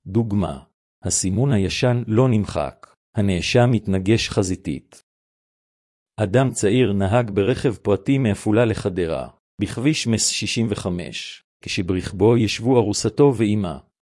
דוגמה, הסימון הישן לא נמחק, הנאשם מתנגש חזיתית. אדם צעיר נהג ברכב פרטי מעפולה לחדרה, בכביש מס 65, כשברכבו ישבו ארוסתו ואימה.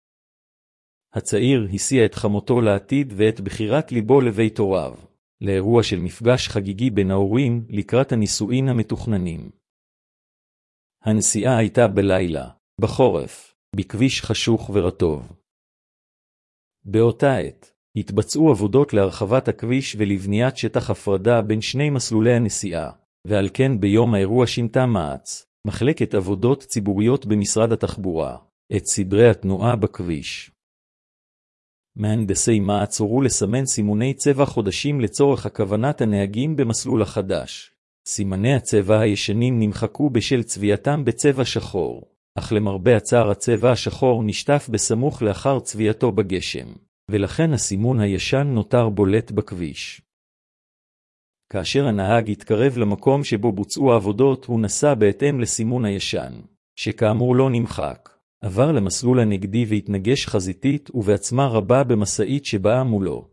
הצעיר הסיע את חמותו לעתיד ואת בחירת ליבו לבית הוריו, לאירוע של מפגש חגיגי בין ההורים לקראת הנישואין המתוכננים. הנסיעה הייתה בלילה, בחורף, בכביש חשוך ורטוב. באותה עת, התבצעו עבודות להרחבת הכביש ולבניית שטח הפרדה בין שני מסלולי הנסיעה, ועל כן ביום האירוע שינתה מע"צ, מחלקת עבודות ציבוריות במשרד התחבורה, את סדרי התנועה בכביש. מהנדסי מע"צ הורו לסמן סימוני צבע חודשים לצורך הכוונת הנהגים במסלול החדש. סימני הצבע הישנים נמחקו בשל צבייתם בצבע שחור, אך למרבה הצער הצבע השחור נשטף בסמוך לאחר צבייתו בגשם, ולכן הסימון הישן נותר בולט בכביש. כאשר הנהג התקרב למקום שבו בוצעו העבודות הוא נסע בהתאם לסימון הישן, שכאמור לא נמחק, עבר למסלול הנגדי והתנגש חזיתית ובעצמה רבה במשאית שבאה מולו.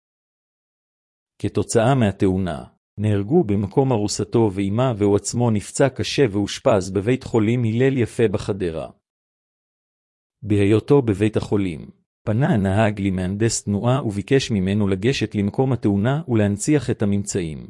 כתוצאה מהתאונה, נהרגו במקום ארוסתו ואימה והוא עצמו נפצע קשה ואושפז בבית חולים הלל יפה בחדרה. בהיותו בבית החולים, פנה הנהג למהנדס תנועה וביקש ממנו לגשת למקום התאונה ולהנציח את הממצאים.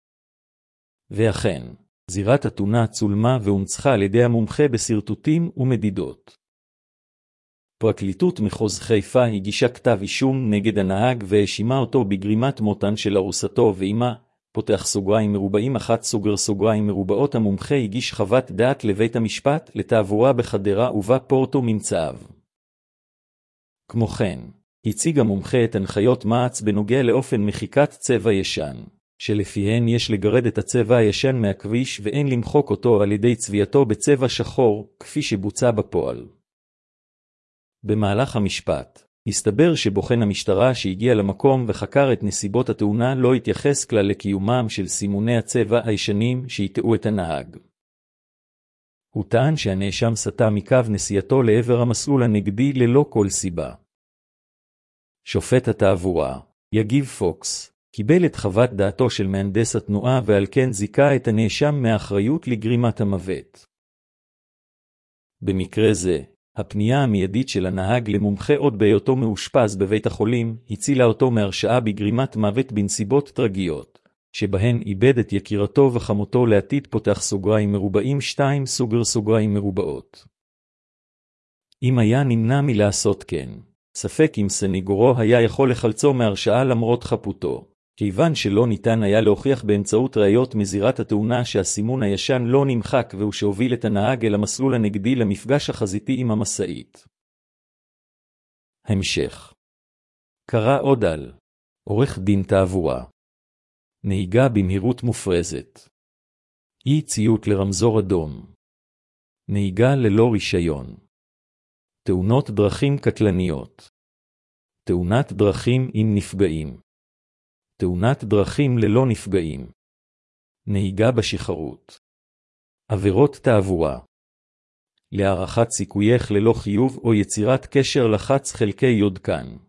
ואכן, זירת התאונה צולמה והונצחה על ידי המומחה בסרטוטים ומדידות. פרקליטות מחוז חיפה הגישה כתב אישום נגד הנהג והאשימה אותו בגרימת מותן של ארוסתו ואימה, פותח סוגריים מרובעים 1 סוגר סוגריים מרובעות. המומחה הגיש חוות דעת לבית המשפט לתעבורה בחדרה ובה פורטו ממצאיו. כמו כן, הציג המומחה את הנחיות מע"צ בנוגע לאופן מחיקת צבע ישן, שלפיהן יש לגרד את הצבע הישן מהכביש ואין למחוק אותו על ידי צבייתו בצבע שחור, כפי שבוצע בפועל. במהלך המשפט, הסתבר שבוחן המשטרה שהגיע למקום וחקר את נסיבות התאונה לא התייחס כלל לקיומם של סימוני הצבע הישנים שהטעו את הנהג. הוא טען שהנאשם סטה מקו נסיעתו לעבר המסלול הנגדי ללא כל סיבה. שופט התעבורה, יגיב פוקס, קיבל את חוות דעתו של מהנדס התנועה ועל כן זיכה את הנאשם מאחריות לגרימת המוות. במקרה זה, הפנייה המיידית של הנהג למומחה עוד בהיותו מאושפז בבית החולים, הצילה אותו מהרשעה בגרימת מוות בנסיבות טרגיות, שבהן איבד את יקירתו וחמותו לעתיד פותח סוגריים מרובעים 2 סוגר סוגריים מרובעות. אם היה נמנע מלעשות כן, ספק אם סניגורו היה יכול לחלצו מהרשעה למרות חפותו, כיוון שלא ניתן היה להוכיח באמצעות ראיות מזירת התאונה שהסימון הישן לא נמחק והוא שהוביל את הנהג אל המסלול הנגדי למפגש החזיתי עם המשאית. המשך. קרא עוד על עורך דין תעבורה. נהיגה במהירות מופרזת. אי ציות לרמזור אדום. נהיגה ללא רישיון. תאונות דרכים קטלניות. תאונת דרכים עם נפגעים. תאונת דרכים ללא נפגעים. נהיגה בשחרות. עבירות תעבורה. להערכת סיכוייך ללא חיוב או יצירת קשר לחץ חלקי יודקן.